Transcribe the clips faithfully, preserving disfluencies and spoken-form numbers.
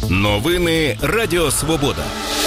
Новини Радіо Свобода.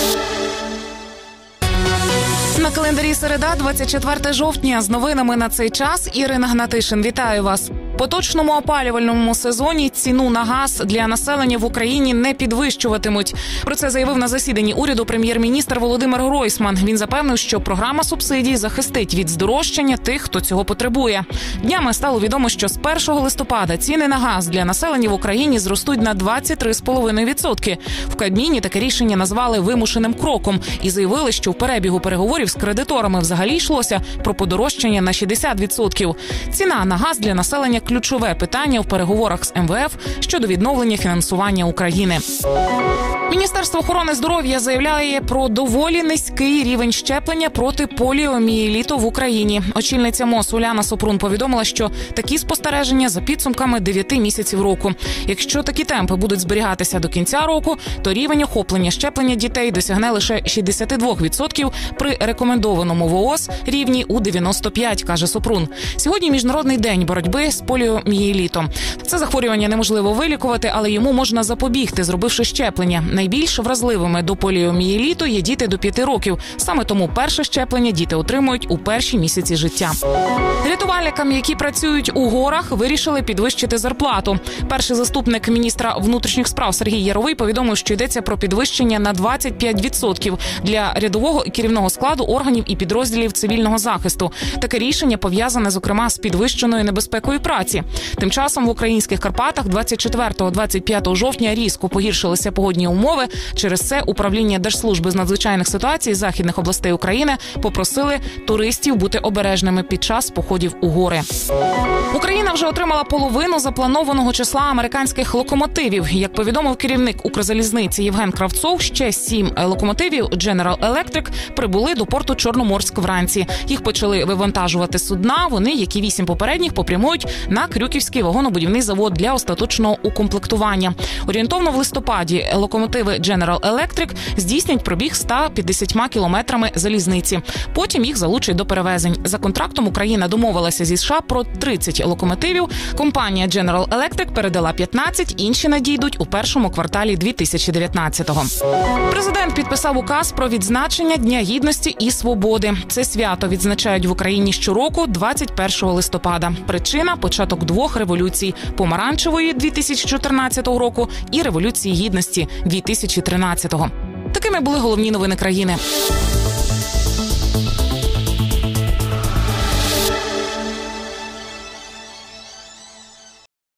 На календарі середа, двадцять четверте жовтня. З новинами на цей час Ірина Гнатишин. Вітаю вас. В поточному опалювальному сезоні ціну на газ для населення в Україні не підвищуватимуть. Про це заявив на засіданні уряду прем'єр-міністр Володимир Гройсман. Він запевнив, що програма субсидій захистить від здорожчання тих, хто цього потребує. Днями стало відомо, що з першого листопада ціни на газ для населення в Україні зростуть на двадцять три цілих п'ять десятих відсотка. В Кабміні таке рішення назвали вимушеним кроком і заявили, що в перебігу переговорів з кредиторами взагалі йшлося про подорожчання на шістдесят відсотків. Ціна на газ для населення – ключове питання в переговорах з ем ве еф щодо відновлення фінансування України. Міністерство охорони здоров'я заявляє про доволі низький рівень щеплення проти поліомієліту в Україні. Очільниця МОЗ Уляна Супрун повідомила, що такі спостереження за підсумками дев'яти місяців року. Якщо такі темпи будуть зберігатися до кінця року, то рівень охоплення щеплення дітей досягне лише шістдесят два відсотки при рекомендованому ВООЗ рівні у дев'яносто п'ять, каже Супрун. Сьогодні Міжнародний день боротьби з поліомієлітом. Це захворювання неможливо вилікувати, але йому можна запобігти, зробивши щеплення. Найбільш вразливими до поліомієліту є діти до п'яти років. Саме тому перше щеплення діти отримують у перші місяці життя. Рятувальникам, які працюють у горах, вирішили підвищити зарплату. Перший заступник міністра внутрішніх справ Сергій Яровий повідомив, що йдеться про підвищення на двадцять п'ять відсотків для рядового і керівного складу органів і підрозділів цивільного захисту. Таке рішення пов'язане, зокрема, з підвищеною небезпекою праці. Тим часом в українських Карпатах двадцять четвертого - двадцять п'ятого жовтня різко погіршилися погодні умови. Через це управління Держслужби з надзвичайних ситуацій західних областей України попросили туристів бути обережними під час походів у гори. Україна вже отримала половину запланованого числа американських локомотивів. Як повідомив керівник Укрзалізниці Євген Кравцов, ще сім локомотивів General Electric прибули до порту Чорноморськ вранці. Їх почали вивантажувати судна. Вони, як і вісім попередніх, попрямують на Крюківський вагонобудівний завод для остаточного укомплектування. Орієнтовно в листопаді локомотиви General Electric здійснять пробіг ста п'ятдесятьма кілометрами залізниці. Потім їх залучать до перевезень. За контрактом Україна домовилася зі США про тридцять локомотивів. Компанія General Electric передала п'ятнадцять, інші надійдуть у першому кварталі дві тисячі дев'ятнадцятого. Президент підписав указ про відзначення Дня Гідності і Свободи. Це свято відзначають в Україні щороку двадцять першого листопада. Причина – початок двох революцій – помаранчевої дві тисячі чотирнадцятого року і Революції Гідності дві тисячі тринадцятого. Такими були головні новини країни.